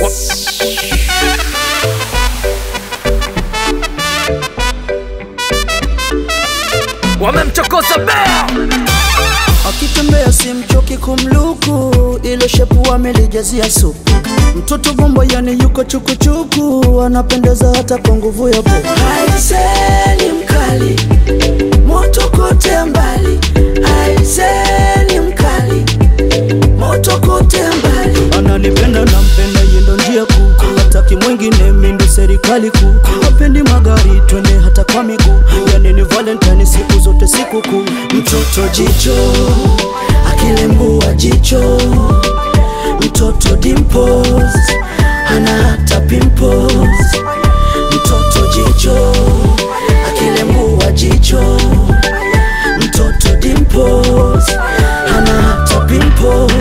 Wamemchokoza bea, akitembea simchoki kumluku, ilo shepu wamelijazia supu. Mtoto bomba yani yuko chukuchuku, anapendeza hata kwa nguvu ya popo. Aiseni mkali, moto kote mbali. Aiseni mkali, moto kote mbali. Ananipenda na mpenda yendo njia kuu, hataki mwingine mindo serikali kuu. Hapendi magari twende hata kwa miguu, yani ni Valentine siku zote siku kuu. Mtoto jicho, akilembua jicho. Mtoto dimples, hana hata pimples. Mtoto jicho, akilembua jicho. Mtoto dimples, hana hata pimples.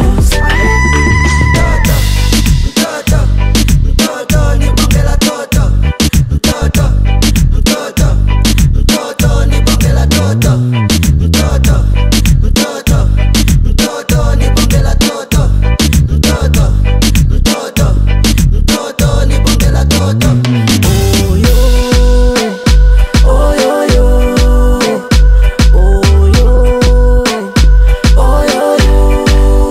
Mtoto ni bonge la toto. Mtoto ni bonge la toto. Mtoto ni bonge la toto. Mtoto ni bonge la toto. Oh yo, oh yo yo, oh yo, oh yo yo.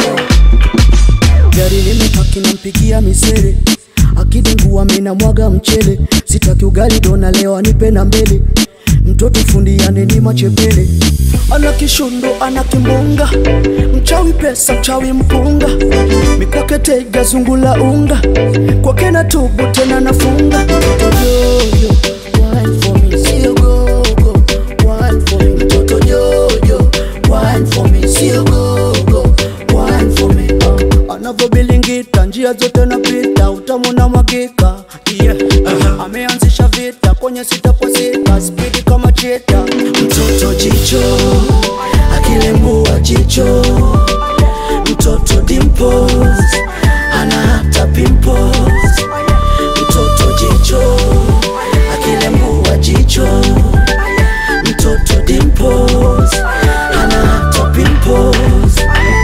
Gari limepaki nampigia misere, akidengua mina mwaga mchele. Sitaki ugali dona leo anipe na mbele. Mtoto fundi yani ni machepele. Ana kishundo, ana kimbunga. Mchawi pesa, mchawi mpunga. Mikwake tega zungula unga. Kwake na tubu tena nafunga. Mtoto jojo, wine for me, sio go go. Wine for me, mtoto jojo, wine for me, sio go go. Wine for me, anavyobilingita njia zote napita, utamu na mwagika. Yeah, ameanzisha vita kwenye 6x6, speed kama cheta. Mtoto jicho, akilembua jicho. Mtoto dimples, hana hata pimples. Mtoto jicho, akilembua jicho. Mtoto dimples, hana hata pimples.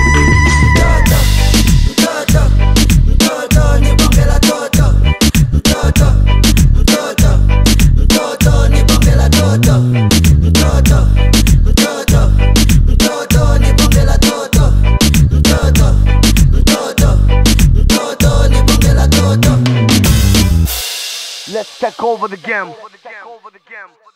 Mtoto ni bonge la toto. Mtoto ni bonge la toto. Mtoto ni bonge la toto. Mtoto ni bonge la toto. let's take over the game.